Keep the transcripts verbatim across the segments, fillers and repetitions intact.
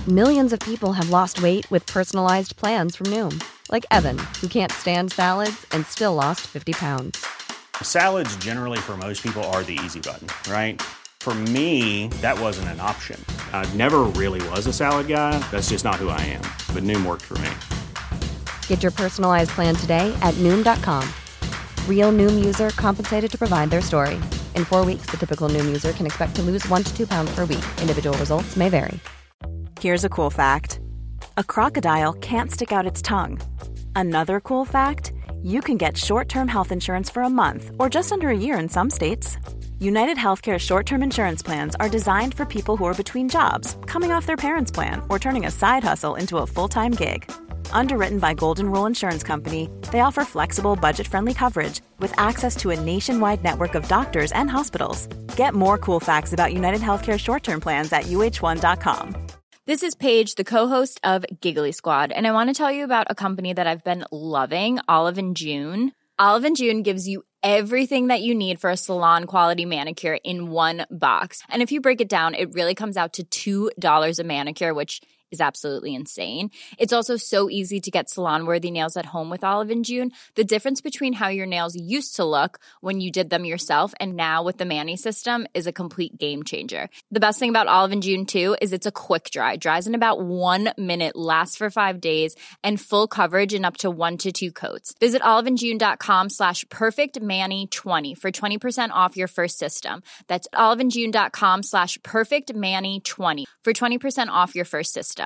Millions of people have lost weight with personalized plans from Noom. Like Evan, who can't stand salads and still lost fifty pounds. Salads generally for most people are the easy button, right? For me, that wasn't an option. I never really was a salad guy. That's just not who I am. But Noom worked for me. Get your personalized plan today at Noom dot com. Real Noom user compensated to provide their story. In four weeks, the typical Noom user can expect to lose one to two pounds per week. Individual results may vary. Here's a cool fact. A crocodile can't stick out its tongue. Another cool fact, you can get short-term health insurance for a month or just under a year in some states. United Healthcare short-term insurance plans are designed for people who are between jobs, coming off their parents' plan, or turning a side hustle into a full-time gig. Underwritten by Golden Rule Insurance Company, they offer flexible, budget-friendly coverage with access to a nationwide network of doctors and hospitals. Get more cool facts about United Healthcare short-term plans at U H one dot com. This is Paige, the co-host of Giggly Squad, and I want to tell you about a company that I've been loving, Olive and June. Olive and June gives you everything that you need for a salon-quality manicure in one box. And if you break it down, it really comes out to two dollars a manicure, which is absolutely insane. It's also so easy to get salon-worthy nails at home with Olive and June. The difference between how your nails used to look when you did them yourself and now with the Mani system is a complete game changer. The best thing about Olive and June, too, is it's a quick dry. Dries in about one minute, lasts for five days, and full coverage in up to one to two coats. Visit oliveandjune.com slash perfectmani20 for twenty percent off your first system. That's oliveandjune.com slash perfectmani20 for twenty percent off your first system.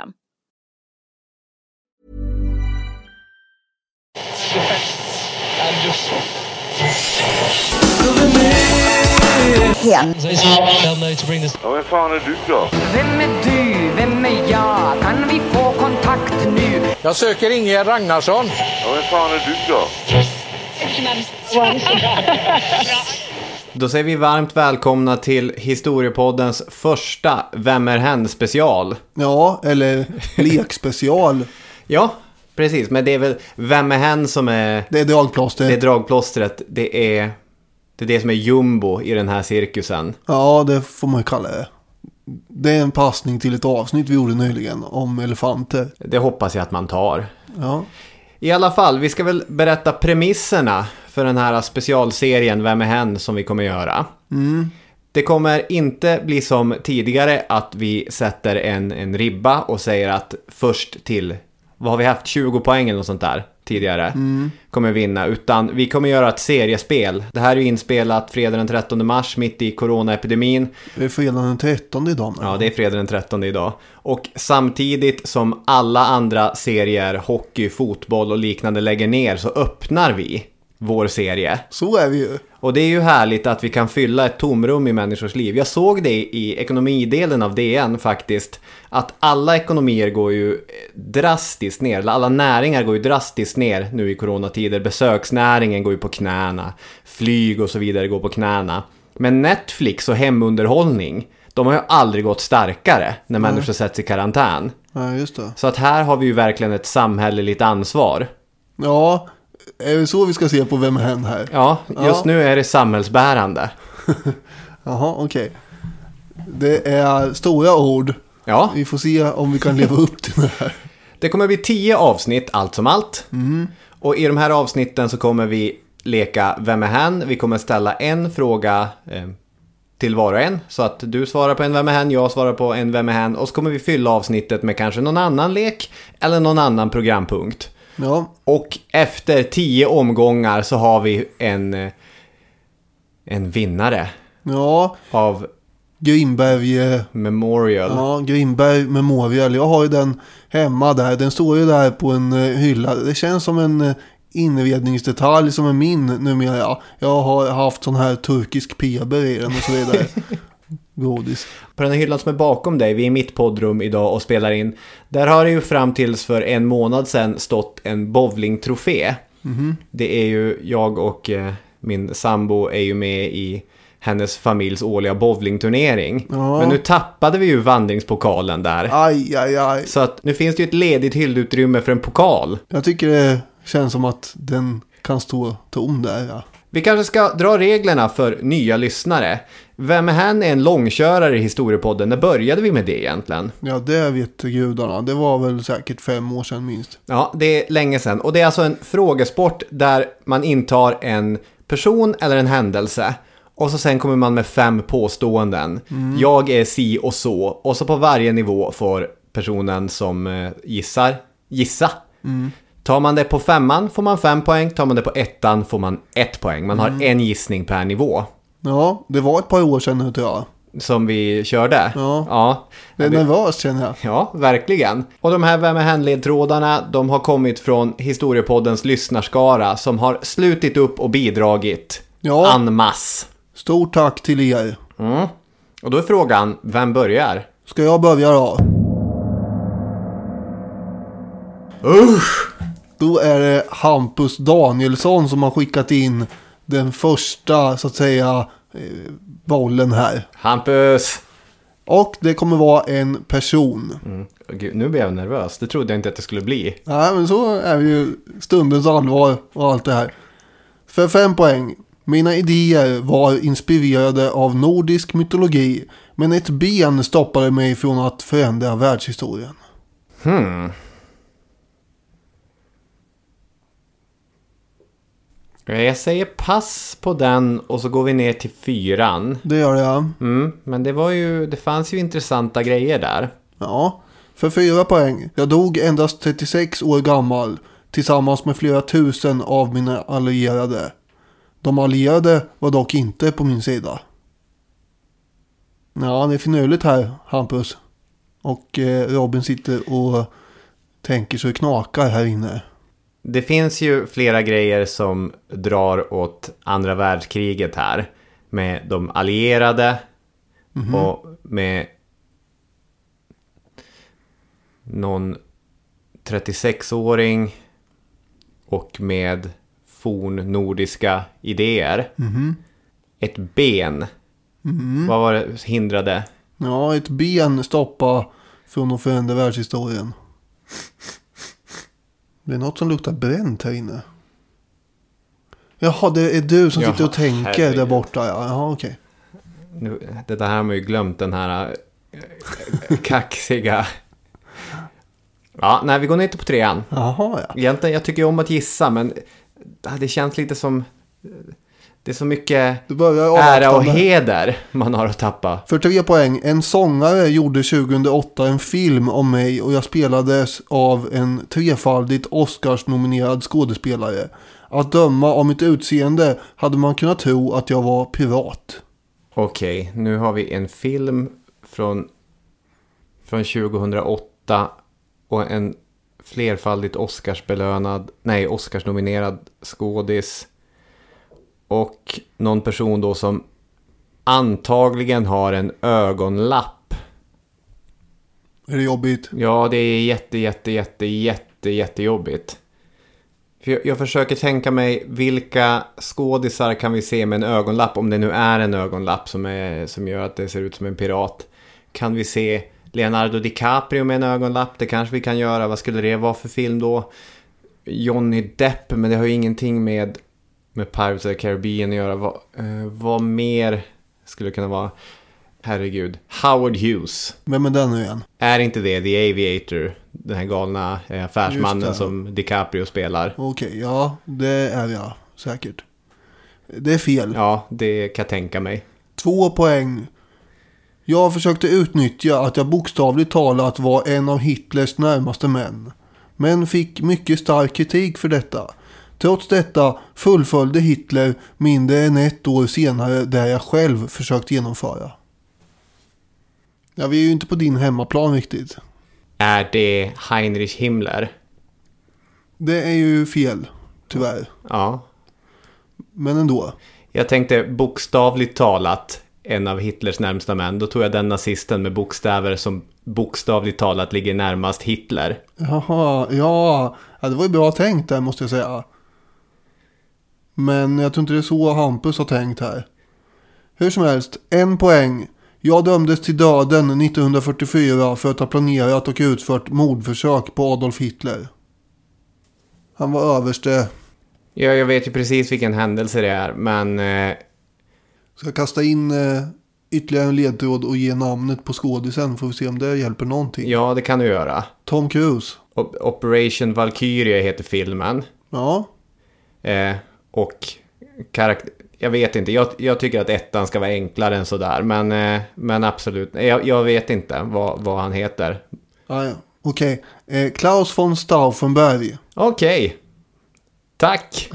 Hen. Ja, vem fan är du då? Vem är du? Vem är jag? Kan vi få kontakt nu? Jag söker Ingegerd Ragnarsson. Ja, vem fan är du då? Då säger vi varmt välkomna till Historiepoddens första Vem är hen special. Ja, eller lekspecial. Ja, precis. Men det är väl Vem är hen som är... Det är dragplåster. Det är dragplåstret. Det är, det är det som är jumbo i den här cirkusen. Ja, det får man kalla det. Det är en passning till ett avsnitt vi gjorde nyligen om elefanter. Det hoppas jag att man tar. Ja. I alla fall, vi ska väl berätta premisserna för den här specialserien Vem är hen som vi kommer göra. Mm. Det kommer inte bli som tidigare att vi sätter en, en ribba och säger att först till, vad har vi haft, tjugo poäng eller något sånt där tidigare, mm. kommer vinna. Utan vi kommer göra ett seriespel. Det här är ju inspelat fredag den trettonde mars mitt i coronaepidemin. Det är fredag den trettonde idag. Ja, det är fredag den trettonde idag. Och samtidigt som alla andra serier, hockey, fotboll och liknande lägger ner, så öppnar vi vår serie. Så är vi ju. Och det är ju härligt att vi kan fylla ett tomrum i människors liv. Jag såg det i ekonomidelen av D N faktiskt, att alla ekonomier går ju drastiskt ner. Alla näringar går ju drastiskt ner nu i coronatider. Besöksnäringen går ju på knäna. Flyg och så vidare går på knäna. Men Netflix och hemunderhållning, de har ju aldrig gått starkare när Nej. människor sätts i karantän. Ja, just det. Så att här har vi ju verkligen ett samhälleligt ansvar. Ja, är det så vi ska se på Vem är hen här? Ja, just ja. Nu är det samhällsbärande. Jaha, okej. Okay. Det är stora ord. Ja. Vi får se om vi kan leva upp till det här. Det kommer bli tio avsnitt, allt som allt. Mm. Och i de här avsnitten så kommer vi leka Vem är hen? Vi kommer ställa en fråga eh, till var och en. Så att du svarar på en Vem är hen, jag svarar på en Vem är hen. Och så kommer vi fylla avsnittet med kanske någon annan lek eller någon annan programpunkt. Ja. Och efter tio omgångar så har vi en en vinnare. Ja. Av Grimberg Memorial. Ja, Grimberg Memorial. Jag har ju den hemma där. Den står ju där på en hylla. Det känns som en inredningsdetalj som är min numera. Jag har haft sån här turkisk peber i den och så vidare. Godis. På den här hyllan som är bakom dig, vi är i mitt poddrum idag och spelar in. Där har det ju fram tills för en månad sedan stått en bowlingtrofé. Mm-hmm. Det är ju jag och eh, min sambo är ju med i hennes familjs årliga bowlingturnering. Ja. Men nu tappade vi ju vandringspokalen där. Aj, aj, aj. Så att nu finns det ju ett ledigt hyllutrymme för en pokal. Jag tycker det känns som att den kan stå tom där, ja. Vi kanske ska dra reglerna för nya lyssnare. Vem är han är en långkörare i historiepodden. När började vi med det egentligen? Ja, det vet gudarna. Det var väl säkert fem år sedan minst. Ja, det är länge sedan. Och det är alltså en frågesport där man intar en person eller en händelse. Och så sen kommer man med fem påståenden. Mm. Jag är si och så. Och så på varje nivå får personen som eh, gissar gissa. Mm. Tar man det på femman får man fem poäng. Tar man det på ettan får man ett poäng. Man mm. har en gissning per nivå. Ja, det var ett par år sedan nu tror jag. Som vi körde. Ja, ja. Det är nervöst känner jag. Ja, verkligen. Och de här Vem är hän-ledtrådarna, de har kommit från Historiepoddens lyssnarskara som har slutit upp och bidragit. Ja. En masse. Stort tack till er. Mm. Och då är frågan, vem börjar? Ska jag börja då? Usch! Då är det Hampus Danielsson som har skickat in den första, så att säga, bollen här. Hampus! Och det kommer vara en person. Mm. Gud, nu blir jag nervös. Det trodde jag inte att det skulle bli. Nej, men så är det ju stundens allvar och allt det här. För fem poäng. Mina idéer var inspirerade av nordisk mytologi, men ett ben stoppade mig från att förändra världshistorien. Hmm. Jag säger pass på den och så går vi ner till fyran. Det gör jag. Mm, men det var ju, det fanns ju intressanta grejer där. Ja, för fyra poäng. Jag dog endast trettiosex år gammal tillsammans med flera tusen av mina allierade. De allierade var dock inte på min sida. Ja, det är finurligt här, Hampus. Och eh, Robin sitter och tänker så det knakar här inne. Det finns ju flera grejer som drar åt andra världskriget här. Med de allierade mm-hmm. och med någon trettiosexåring och med fornnordiska idéer. Mm-hmm. Ett ben. Mm-hmm. Vad var det hindrade? Ja, ett ben stoppa från att förändra världshistorien. Det är något som luktar bränt här inne. Jaha, det är du som Jaha, sitter och tänker herregud. Där borta. Ja, Jaha, okej. Nu, det där har man ju glömt, den här äh, kaxiga... Ja, nej, vi går ner på trean. Jaha, ja. Egentligen, jag tycker om att gissa, men det känns lite som... Det är så mycket ära och heder man har att tappa. För tre poäng. En sångare gjorde tjugohundraåtta en film om mig och jag spelades av en trefaldigt Oscars-nominerad skådespelare. Att döma av mitt utseende hade man kunnat tro att jag var pirat. Okej, okay, nu har vi en film från, från tjugohundraåtta och en flerfaldigt Oscarsbelönad, nej, Oscars-nominerad skådis. Och någon person då som antagligen har en ögonlapp. Är det jobbigt? Ja, det är jätte, jätte, jätte, jätte, jättejobbigt. För jag, jag försöker tänka mig vilka skådisar kan vi se med en ögonlapp. Om det nu är en ögonlapp som, är, som gör att det ser ut som en pirat. Kan vi se Leonardo DiCaprio med en ögonlapp? Det kanske vi kan göra. Vad skulle det vara för film då? Johnny Depp, men det har ju ingenting med... med Pirates of the Caribbean att göra. Vad, eh, vad mer skulle det kunna vara? Herregud. Howard Hughes. Vem är den nu igen? Är inte det The Aviator? Den här galna eh, affärsmannen som DiCaprio spelar. Okej, okay, ja. Det är jag säkert. Det är fel. Ja, det kan jag tänka mig. Två poäng. Jag försökte utnyttja att jag bokstavligt talat var en av Hitlers närmaste män. Men fick mycket stark kritik för detta. Trots detta fullföljde Hitler mindre än ett år senare där jag själv försökt genomföra. Ja, vi är ju inte på din hemmaplan riktigt. Är det Heinrich Himmler? Det är ju fel, tyvärr. Ja. Men ändå. Jag tänkte bokstavligt talat en av Hitlers närmsta män. Då tog jag den nazisten med bokstäver som bokstavligt talat ligger närmast Hitler. Jaha, ja. Ja, det var ju bra tänkt där måste jag säga. Men jag tror inte det är så Hampus har tänkt här. Hur som helst, en poäng. Jag dömdes till döden nittonhundrafyrtiofyra för att ha planerat och utfört mordförsök på Adolf Hitler. Han var överste. Ja, jag vet ju precis vilken händelse det är, men... Eh... Ska jag kasta in eh, ytterligare en ledtråd och ge namnet på skådisen. Får vi se om det hjälper någonting. Ja, det kan du göra. Tom Cruise. O- Operation Valkyrie heter filmen. Ja. Eh, och karaktär... Jag vet inte, jag, jag tycker att ettan ska vara enklare än sådär. Men, eh, men absolut, jag, jag vet inte vad, vad han heter. Ah, ja. Okej, okay. eh, Klaus von Stauffenberg. Okej, okay. Tack.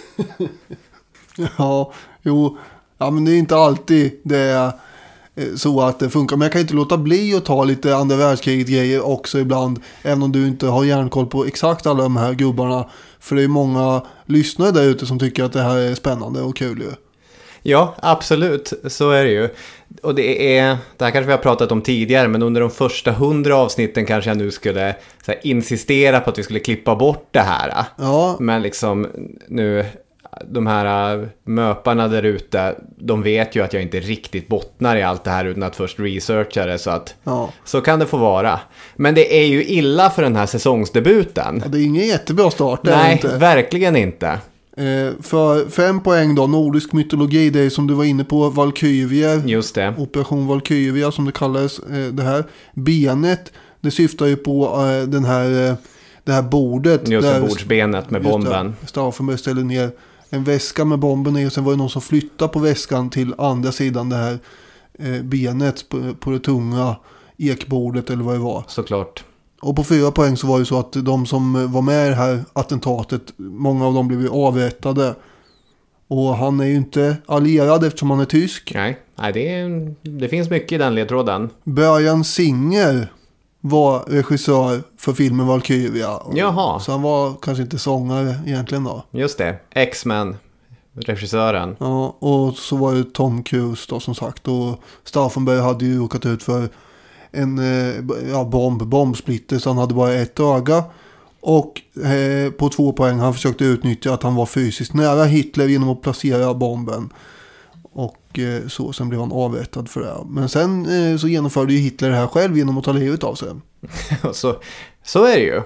Ja, jo, ja, men det är inte alltid det är så att det funkar. Men jag kan inte låta bli att ta lite andra världskriget grejer också ibland. Även om du inte har järnkoll på exakt alla de här gubbarna. För det är många lyssnare där ute som tycker att det här är spännande och kul ju. Ja, absolut. Så är det ju. Och det är, det här kanske vi har pratat om tidigare, men under de första hundra avsnitten kanske jag nu skulle så här, insistera på att vi skulle klippa bort det här. Ja. Men liksom nu, de här möparna där ute, de vet ju att jag inte riktigt bottnar i allt det här utan att först researcha det, så att ja. Så kan det få vara. Men det är ju illa för den här säsongsdebuten. Ja, det är ingen jättebra start. Nej, inte. verkligen inte. Eh, för fem poäng då, nordisk mytologi, det är som du var inne på, Valkyrier. Just det. Operation Valkyria som det kallades, eh, det här. Benet, det syftar ju på eh, den här, eh, det här bordet. Just det, bordsbenet med bomben. Stauffenberg ställer ner en väska med bomben i, och sen var det någon som flyttade på väskan till andra sidan det här eh, benet på, på det tunga ekbordet eller vad det var. Såklart. Och på fyra poäng så var det så att de som var med i det här attentatet, många av dem blev ju avrättade. Och han är ju inte allierad eftersom han är tysk. Nej, Nej det, är, det finns mycket i den ledtråden. Bryan Singer var regissör för filmen Valkyria. Jaha. Så han var kanske inte sångare egentligen då. Just det, X-Men, regissören. Ja, och så var det Tom Cruise då som sagt. Och Stauffenberg hade ju råkat ut för en ja, bomb, bombsplitter, så han hade bara ett öga. Och eh, på två poäng han försökte utnyttja att han var fysiskt nära Hitler genom att placera bomben. Och eh, så, sen blev han avrättad för det. Men sen eh, så genomförde ju Hitler det här själv genom att ta livet av sig. så, så är det ju.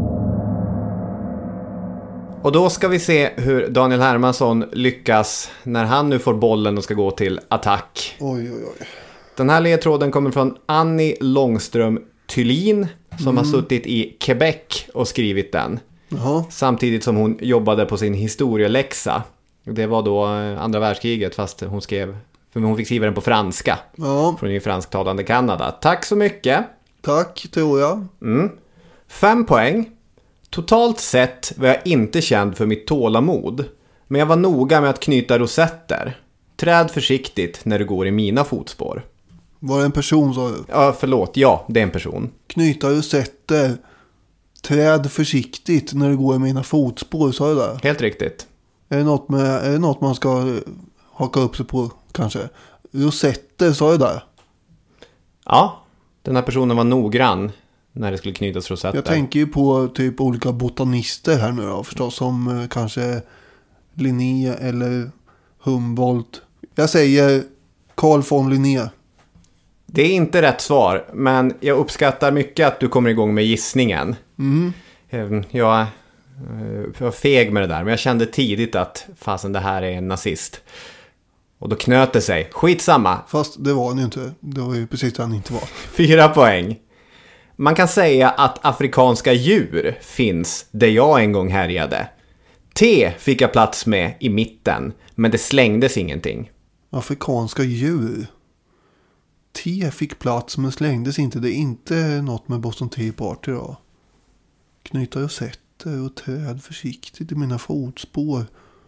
Och då ska vi se hur Daniel Hermansson lyckas när han nu får bollen och ska gå till attack. Oj, oj, oj. Den här ledtråden kommer från Annie Långström Thylin som mm. har suttit i Quebec och skrivit den. Jaha. Samtidigt som hon jobbade på sin historieläxa. Det var då andra världskriget, fast hon skrev, för hon fick skriva den på franska. Ja. Från i fransktalande Kanada. Tack så mycket. Tack, tror jag. Mm. Fem poäng. Totalt sett var jag inte känd för mitt tålamod. Men jag var noga med att knyta rosetter. Träd försiktigt när du går i mina fotspår. Var det en person, sa du? Ja, förlåt. Ja, det är en person. Knyta rosetter. Träd försiktigt när du går i mina fotspår, sa du där? Helt riktigt. Är det något, med, är det något man ska haka upp sig på, kanske? Rosetter, sa du där? Ja, den här personen var noggrann när det skulle knytas rosetter. Jag tänker ju på typ olika botanister här nu då, förstås, som eh, kanske Linné eller Humboldt. Jag säger Carl von Linné. Det är inte rätt svar, men jag uppskattar mycket att du kommer igång med gissningen. Mm. Jag, jag var feg med det där, men jag kände tidigt att fasen, det här är en nazist. Och då knöt det sig. Skitsamma. Fast det var han ju inte. Det var ju precis det han inte var. Fyra poäng. Man kan säga att afrikanska djur finns där jag en gång härjade. T fick jag plats med i mitten, men det slängdes ingenting. Afrikanska djur. T fick plats men slängdes inte. Det är inte något med Boston Tea Party då. Knyta rosetter och träd försiktigt i mina fotspår.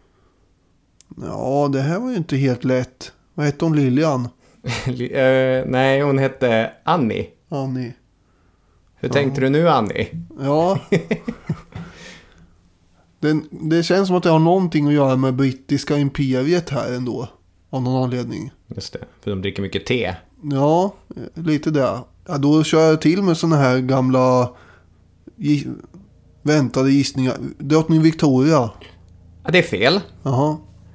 Ja, det här var ju inte helt lätt. Vad hette hon, Lilian? uh, nej, hon hette Annie. Annie. Hur tänkte ja. du nu, Annie? Ja. det, det känns som att det har någonting att göra med brittiska imperiet här ändå. Av någon anledning. Just det, för de dricker mycket te. Ja, lite där. Ja, då kör jag till med såna här gamla gi- väntade gissningar. Drottning Victoria. Ja, det är fel. Jaha.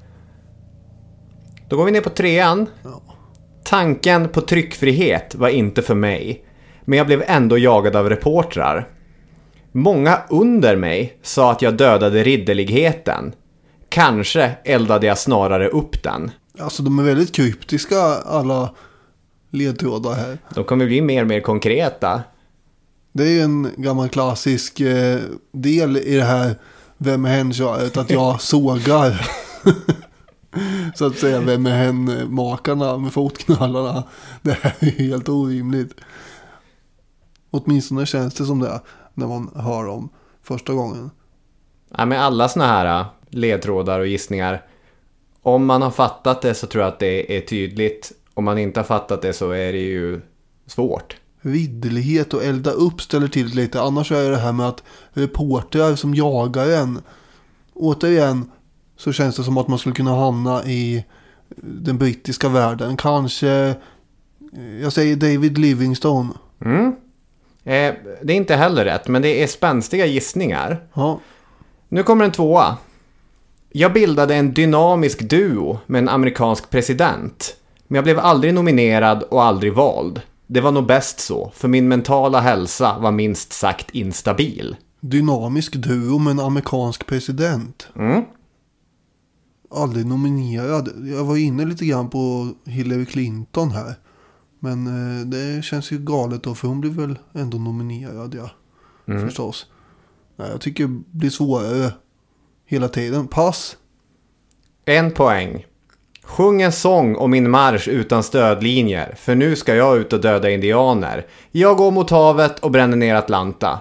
Då går vi ner på trean. Ja. Tanken på tryckfrihet var inte för mig. Men jag blev ändå jagad av reportrar. Många under mig sa att jag dödade ridderligheten. Kanske eldade jag snarare upp den. Alltså de är väldigt kryptiska, alla ledtrådar här. De kommer bli mer och mer konkreta. Det är ju en gammal klassisk eh, del i det här Vem är hen-köret, att jag sågar så att säga Vem är hen-makarna med fotknallarna. Det här är ju helt orimligt. Åtminstone känns det som det när man hör dem första gången. Ja, med alla såna här ledtrådar och gissningar, om man har fattat det så tror jag att det är tydligt. Om man inte har fattat det så är det ju svårt. Viddelighet och elda upp ställer till lite. Annars är det här med att reportrar som jagar en. Återigen så känns det som att man skulle kunna hamna i den brittiska världen. Kanske, jag säger David Livingstone. Mm. Eh, det är inte heller rätt, men det är spänstiga gissningar. Ja. Nu kommer en tvåa. Jag bildade en dynamisk duo med en amerikansk president. Men jag blev aldrig nominerad och aldrig vald. Det var nog bäst så, för min mentala hälsa var minst sagt instabil. Dynamisk duo med en amerikansk president. Mm. Aldrig nominerad. Jag var inne lite grann på Hillary Clinton här. Men eh, det känns ju galet då, för hon blev väl ändå nominerad, ja. Mm. Förstås. Nej, jag tycker det blir svårare hela tiden. Pass. En poäng. Sjung en sång om min marsch utan stödlinjer, för nu ska jag ut och döda indianer. Jag går mot havet och bränner ner Atlanta.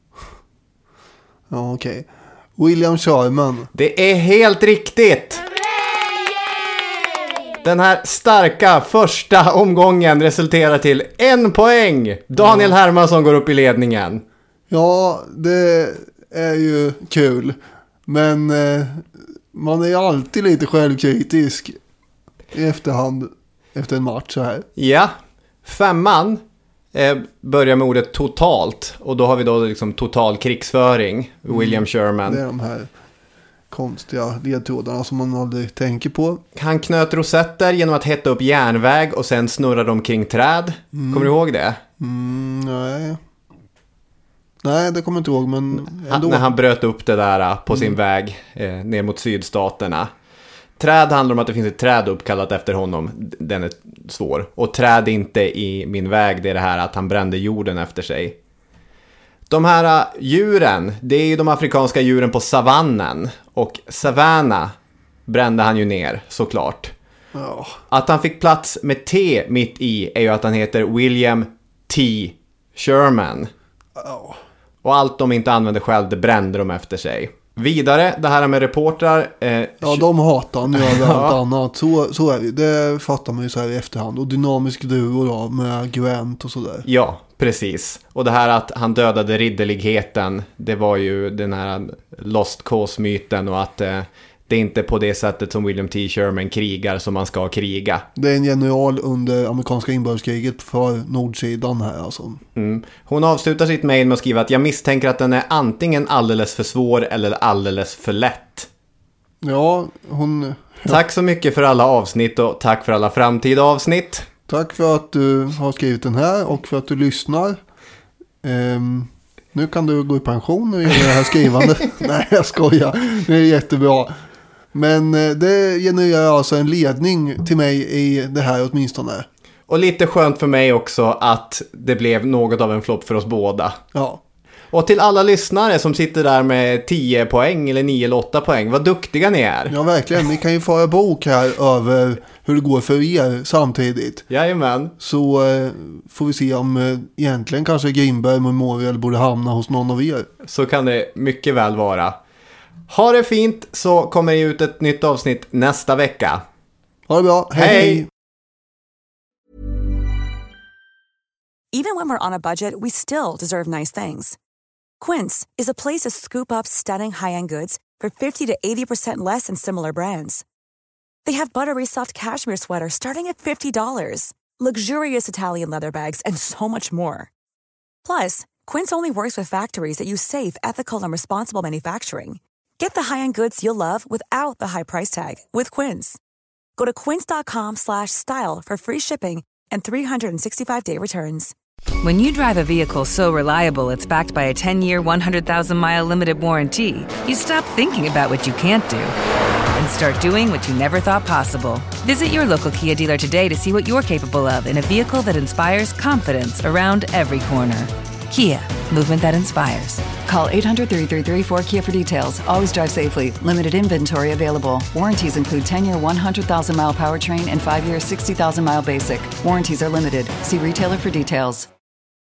Ja, okej. Okay. William Sherman. Det är helt riktigt! Den här starka första omgången resulterar till en poäng. Daniel Hermansson går upp i ledningen. Ja, det är ju kul. Men eh, man är ju alltid lite självkritisk i efterhand efter en match så här. Ja, femman eh, börjar med ordet totalt. Och då har vi då liksom total krigsföring. William Sherman. Det är de här konstiga ledtrådarna som man aldrig tänker på. Han knöt rosetter genom att hetta upp järnväg och sen snurrar de kring träd. Mm. Kommer du ihåg det? Mm, nej. Nej, det kommer jag inte ihåg, men ändå. När han bröt upp det där på sin mm. väg eh, ner mot sydstaterna. Träd handlar om att det finns ett träd uppkallat efter honom. Den är svår. Och träd inte i min väg, det är det här att han brände jorden efter sig. De här djuren, det är ju de afrikanska djuren på savannen. Och savanna brände han ju ner, såklart. Oh. Att han fick plats med T mitt i är ju att han heter William T. Sherman. Oh. Och allt de inte använde själv, det brände de efter sig. Vidare, det här med reportrar. Eh, ja, de hatar han ju över allt annat. Så, så är det. Det fattar man ju så här i efterhand. Och dynamisk duo då, med Grant och sådär. Ja, precis. Och det här att han dödade ridderligheten, det var ju den här Lost Cause-myten. Och att eh, det är inte på det sättet som William T. Sherman krigar som man ska kriga. Det är en general under amerikanska inbördeskriget för nordsidan här alltså. Mm. Hon avslutar sitt mejl med att skriva att jag misstänker att den är antingen alldeles för svår eller alldeles för lätt. Ja, hon... Ja. Tack så mycket för alla avsnitt och tack för alla framtida avsnitt. Tack för att du har skrivit den här och för att du lyssnar. Um... Nu kan du gå i pension och göra det här skrivande. Nej, jag skojar. Det är jättebra. Men det genererar alltså en ledning till mig i det här åtminstone. Och lite skönt för mig också att det blev något av en flopp för oss båda. Ja. Och till alla lyssnare som sitter där med tio poäng eller nio eller åtta poäng, vad duktiga ni är. Ja, verkligen. Ni kan ju föra bok här över hur det går för er samtidigt. Jajamän. Så eh, får vi se om eh, egentligen kanske Grimberg Memorial borde hamna hos någon av er. Så kan det mycket väl vara. Ha det fint, så kommer det ut ett nytt avsnitt nästa vecka. Ha det bra. Hej! Hej. Even when we're on a budget, we still deserve nice things. Quince is a place to scoop up stunning high-end goods for fifty to eighty percent less than similar brands. They have buttery soft cashmere sweaters starting at fifty dollars, luxurious Italian leather bags, and so much more. Plus, Quince only works with factories that use safe, ethical, and responsible manufacturing. Get the high-end goods you'll love without the high price tag with Quince. Go to quince.com slash style for free shipping and three sixty-five day returns. When you drive a vehicle so reliable it's backed by a ten-year, one hundred thousand mile limited warranty, you stop thinking about what you can't do and start doing what you never thought possible. Visit your local Kia dealer today to see what you're capable of in a vehicle that inspires confidence around every corner. Kia, movement that inspires. Call eight hundred, three three three, four K I A for details. Always drive safely. Limited inventory available. Warranties include ten-year, one hundred thousand mile powertrain and five-year, sixty thousand mile basic. Warranties are limited. See retailer for details.